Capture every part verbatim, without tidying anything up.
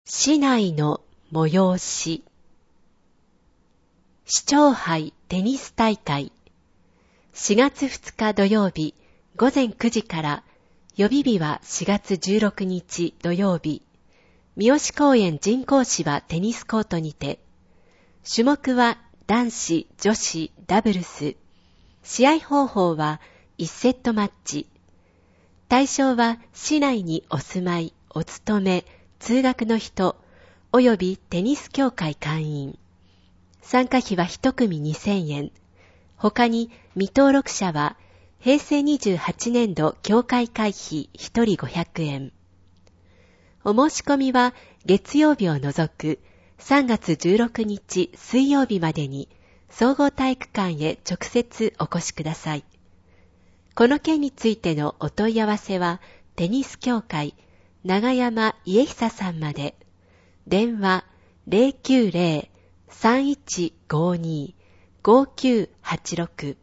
市内の催し。市長杯テニス大会。しがつふつか土曜日ごぜんくじから、予備日はしがつじゅうろくにち土曜日、三好公園人工芝テニスコートにて、種目は男子、女子、ダブルス。試合方法はいちセットマッチ。対象は市内にお住まい、お勤め、通学の人、およびテニス協会会員。参加費は一組にせんえん。他に未登録者はへいせいにじゅうはちねんど協会会費ひとりごひゃくえん。お申し込みは月曜日を除くさんがつじゅうろくにち水曜日までに総合体育館へ直接お越しください。この件についてのお問い合わせはテニス協会長山家久さんまで。電話 ゼロきゅうゼロ さんいちごに ごきゅうはちろく。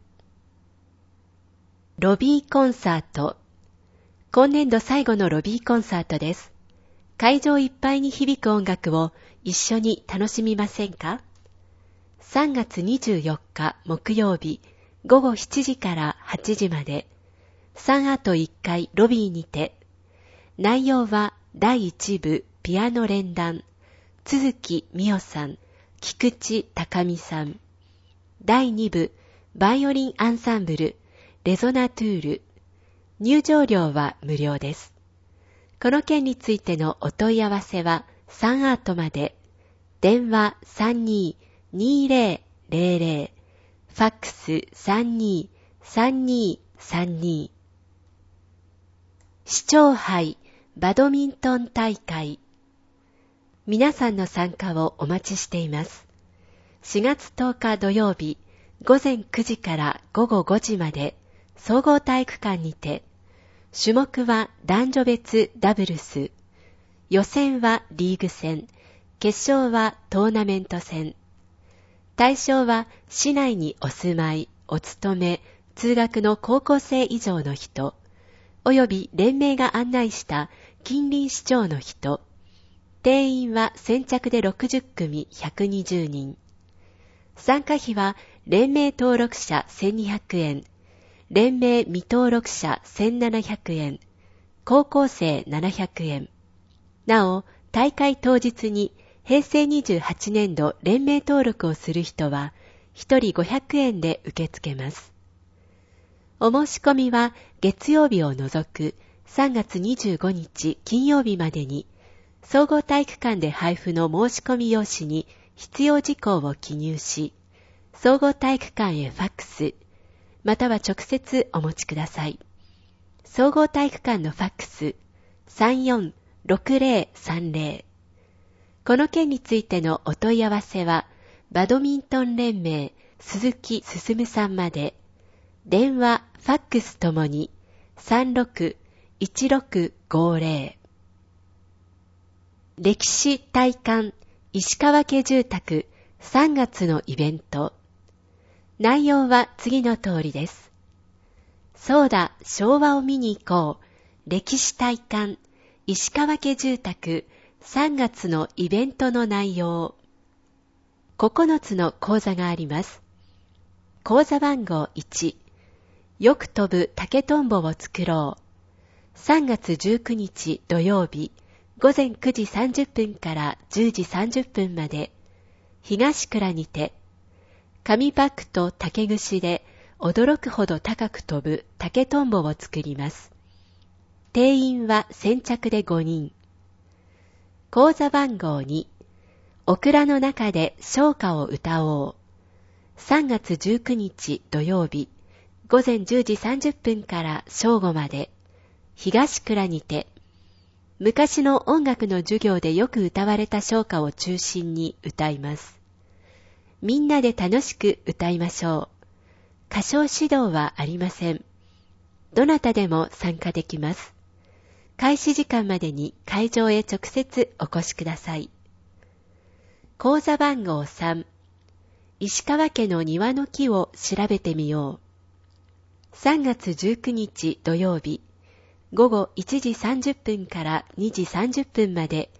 ロビーコンサート。今年度最後のロビーコンサートです。会場いっぱいに響く音楽を一緒に楽しみませんか？さんがつにじゅうよっか木曜日ごごしちじからはちじまで、サンアートいっかいロビーにて。内容はだいいちぶピアノ連弾、都築美代さん、菊池隆美さん。だいにぶバイオリンアンサンブル、レゾナトゥール。入場料は無料です。この件についてのお問い合わせはサンアートまで。電話 さんにーにーぜろぜろぜろ、ファックス さんにーさんにーさんにー。市長杯バドミントン大会。皆さんの参加をお待ちしています。しがつとおか土曜日ごぜんくじからごごごじまで総合体育館にて、種目は男女別ダブルス、予選はリーグ戦、決勝はトーナメント戦。対象は市内にお住まい、お勤め、通学の高校生以上の人、および連盟が案内した近隣市町の人。定員は先着でろくじゅっくみひゃくにじゅうにん。参加費は連盟登録者せんにひゃくえん、連盟未登録者せんななひゃくえん、高校生ななひゃくえん。なお、大会当日にへいせいにじゅうはちねんど連盟登録をする人はひとりごひゃくえんで受け付けます。お申し込みは月曜日を除くさんがつにじゅうごにち金曜日までに、総合体育館で配布の申し込み用紙に必要事項を記入し、総合体育館へファックス、または直接お持ちください。総合体育館のファックス さんよんろくぜろさんぜろ。この件についてのお問い合わせはバドミントン連盟鈴木進さんまで。電話、ファックスともに さんろくいちろくごぜろ。歴史体感石川家住宅さんがつのイベント。内容は次の通りです。そうだ、昭和を見に行こう。歴史体感石川家住宅さんがつのイベントの内容。ここのつの講座があります。講座番号いち、よく飛ぶ竹とんぼを作ろう。さんがつじゅうくにち土曜日ごぜんくじさんじゅっぷんからじゅうじさんじゅっぷんまで、東倉にて、紙パックと竹串で驚くほど高く飛ぶ竹とんぼを作ります。定員は先着でごにん。講座番号に、オクラの中で唱歌を歌おう。さんがつじゅうくにち土曜日ごぜんじゅうじさんじゅっぷんから正午まで、東倉にて、昔の音楽の授業でよく歌われた唱歌を中心に歌います。みんなで楽しく歌いましょう。歌唱指導はありません。どなたでも参加できます。開始時間までに会場へ直接お越しください。講座番号さん、石川家の庭の木を調べてみよう。さんがつじゅうくにち土曜日、ごごいちじさんじゅっぷんからにじさんじゅっぷんまで、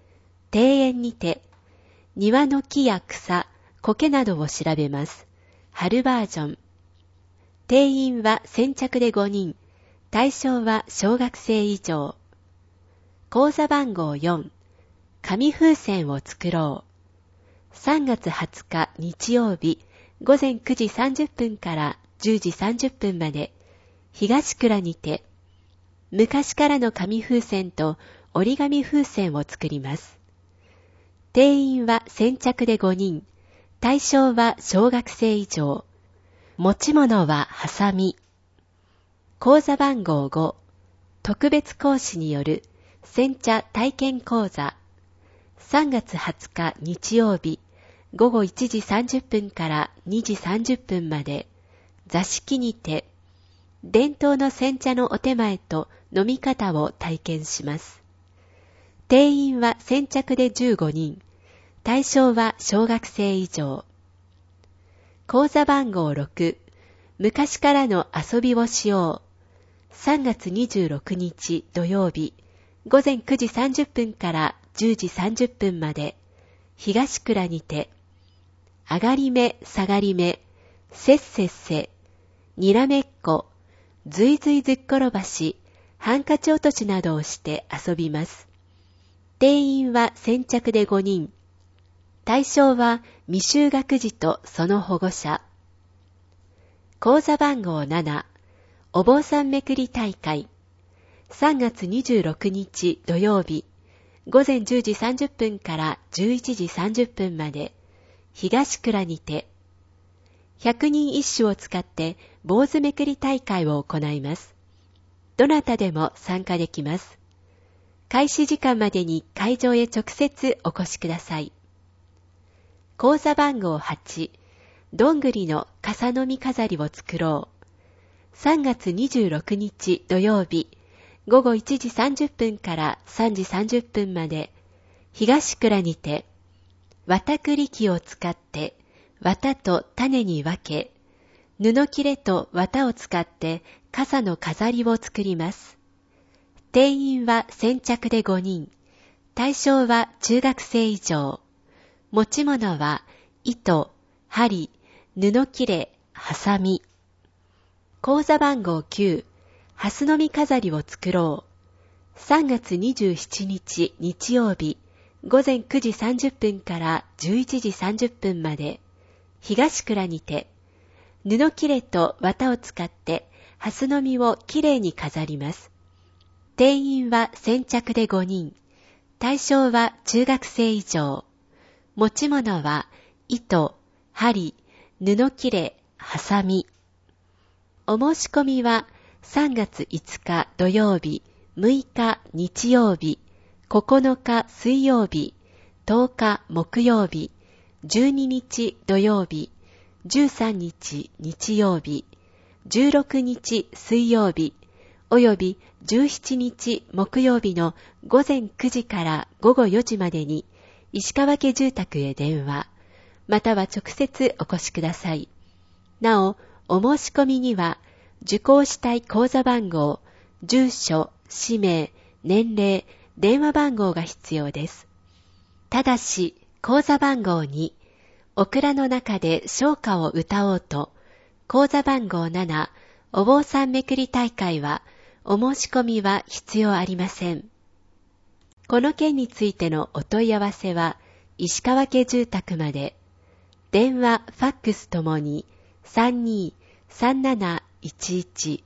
庭園にて、庭の木や草、苔などを調べます。春バージョン。定員は先着でごにん。対象は小学生以上。講座番号よん。紙風船を作ろう。さんがつはつか日曜日、ごぜんくじさんじゅっぷんからじゅうじさんじゅっぷんまで、東倉にて、昔からの紙風船と折り紙風船を作ります。定員は先着でごにん。対象は小学生以上。持ち物はハサミ。講座番号ご。特別講師による煎茶体験講座。さんがつはつか日曜日、ごごいちじさんじゅっぷんからにじさんじゅっぷんまで、座敷にて、伝統の煎茶のお手前と飲み方を体験します。定員は先着でじゅうごにん。対象は小学生以上。講座番号ろく。昔からの遊びをしよう。さんがつにじゅうろくにち土曜日、ごぜんくじさんじゅっぷんからじゅうじさんじゅっぷんまで、東倉にて、上がり目、下がり目、せっせっせ、にらめっこ、ずいずいずっころばし、ハンカチ落としなどをして遊びます。定員は先着でごにん。対象は未就学児とその保護者。講座番号なな。お坊さんめくり大会。さんがつにじゅうろくにち土曜日、ごぜんじゅうじさんじゅっぷんからじゅういちじさんじゅっぷんまで、東倉にて、ひゃくにん一首を使って坊主めくり大会を行います。どなたでも参加できます。開始時間までに会場へ直接お越しください。講座番号はち、どんぐりの傘のみ飾りを作ろう。さんがつにじゅうろくにち土曜日、ごごいちじさんじゅっぷんからさんじさんじゅっぷんまで、東倉にて、綿栗機を使って、綿と種に分け、布切れと綿を使って傘の飾りを作ります。定員は先着でごにん。対象は中学生以上。持ち物は糸、針、布切れ、ハサミ。講座番号きゅう、ハスの実飾りを作ろう。さんがつにじゅうしちにち日曜日、ごぜんくじさんじゅっぷんからじゅういちじさんじゅっぷんまで、東倉にて、布切れと綿を使ってハスの実をきれいに飾ります。定員は先着でごにん。対象は中学生以上。持ち物は糸、針、布切れ、ハサミ。お申し込みはさんがついつか土曜日、むいか日曜日、ここのか水曜日、とおか木曜日、じゅうににち土曜日、じゅうさんにち日曜日、じゅうろくにち水曜日、およびじゅうしちにち木曜日のごぜんくじからごごよじまでに石川家住宅へ電話、または直接お越しください。なお、お申し込みには、受講したい講座番号、住所、氏名、年齢、電話番号が必要です。ただし、講座番号に、オクラの中で唱歌を歌おうと、講座番号なな、お坊さんめくり大会は、お申し込みは必要ありません。この件についてのお問い合わせは、石川家住宅まで、電話、ファックスともに、さんにーさんなないちいち。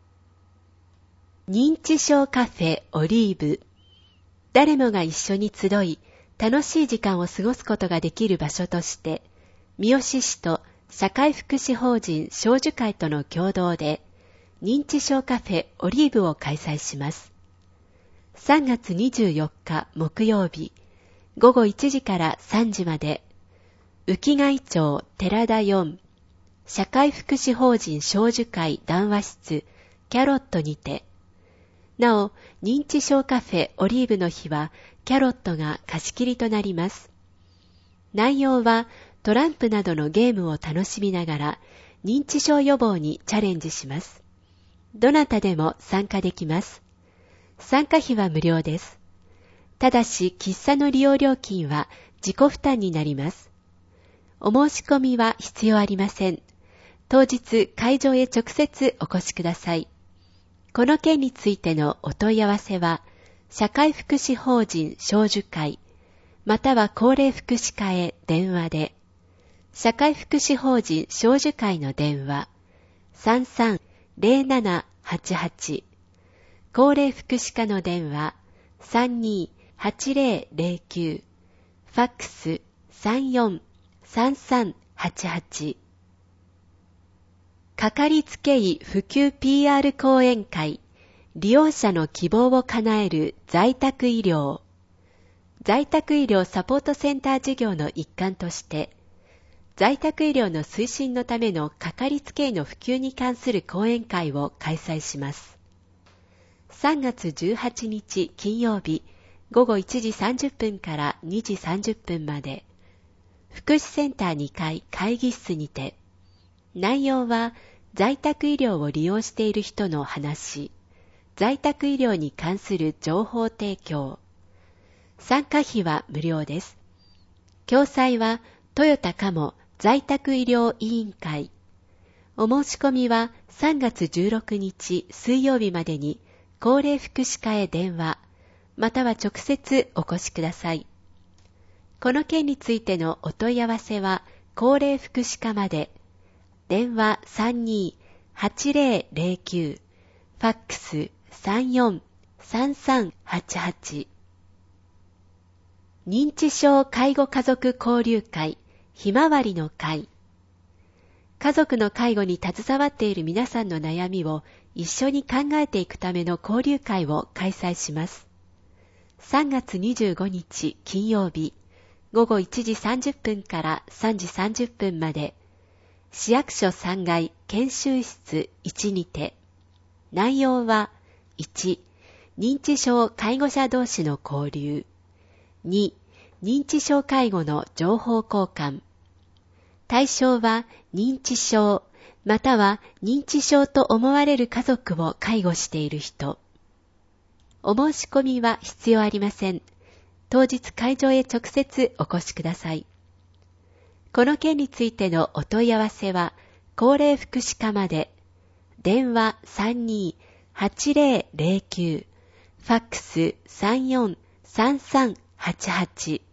認知症カフェオリーブ。誰もが一緒に集い、楽しい時間を過ごすことができる場所として、三好市と社会福祉法人少女会との共同で、認知症カフェオリーブを開催します。さんがつにじゅうよっか木曜日、ごごいちじからさんじまで、浮貝町寺田よん、社会福祉法人少女会談話室キャロットにて、なお、認知症カフェオリーブの日は、キャロットが貸し切りとなります。内容は、トランプなどのゲームを楽しみながら、認知症予防にチャレンジします。どなたでも参加できます。参加費は無料です。 ただし、喫茶の利用料金は自己負担になります。お申し込みは必要ありません。当日、会場へ直接お越しください。この件についてのお問い合わせは、社会福祉法人小樹会、または高齢福祉課へ電話で、社会福祉法人小樹会の電話、さんさんゼロななはちはち、高齢福祉課の電話、さんにーはちゼロゼロきゅう、ファックス さんよんさんさんはちはち。かかりつけ医普及 ピーアール 講演会、利用者の希望を叶える在宅医療。在宅医療サポートセンター事業の一環として、在宅医療の推進のためのかかりつけ医の普及に関する講演会を開催します。さんがつじゅうはちにち金曜日、ごごいちじさんじゅっぷんからにじさんじゅっぷんまで、福祉センターにかい会議室にて、内容は在宅医療を利用している人の話、在宅医療に関する情報提供。参加費は無料です。共催はトヨタカモ在宅医療委員会。お申し込みはさんがつじゅうろくにち水曜日までに高齢福祉課へ電話、または直接お越しください。この件についてのお問い合わせは高齢福祉課まで。電話 さんにーはちゼロゼロきゅう、ファックス さんよんさんさんはちはち。認知症介護家族交流会ひまわりの会。家族の介護に携わっている皆さんの悩みを一緒に考えていくための交流会を開催します。さんがつにじゅうごにち金曜日、ごごいちじさんじゅっぷんからさんじさんじゅっぷんまで、市役所さんがい研修室いちにて。内容はいち、認知症介護者同士の交流。に、認知症介護の情報交換。対象は認知症、または認知症と思われる家族を介護している人。お申し込みは必要ありません。当日会場へ直接お越しください。この件についてのお問い合わせは高齢福祉課まで。電話 さんにーはちゼロゼロきゅう、ファックス さんよんさんさんはちはち。